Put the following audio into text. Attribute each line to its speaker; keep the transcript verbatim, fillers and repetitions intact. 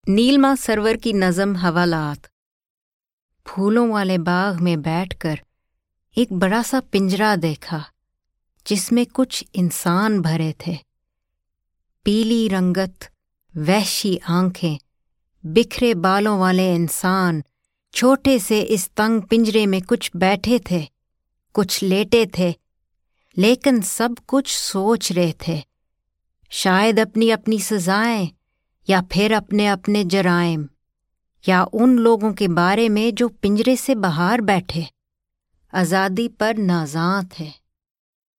Speaker 1: नीलमा server की नज़म हवालात। फूलों वाले बाग में बैठकर एक बड़ा सा पिंजरा देखा जिसमें कुछ इंसान भरे थे। पीली रंगत, वहशी आंखें, बिखरे बालों वाले इंसान छोटे से इस तंग पिंजरे में कुछ बैठे थे, कुछ लेटे थे, लेकिन सब कुछ सोच रहे थे। शायद अपनी अपनी सजाएं या फिर अपने अपने जराइम, या उन लोगों के बारे में जो पिंजरे से बाहर बैठे आज़ादी पर नाज़ां थे।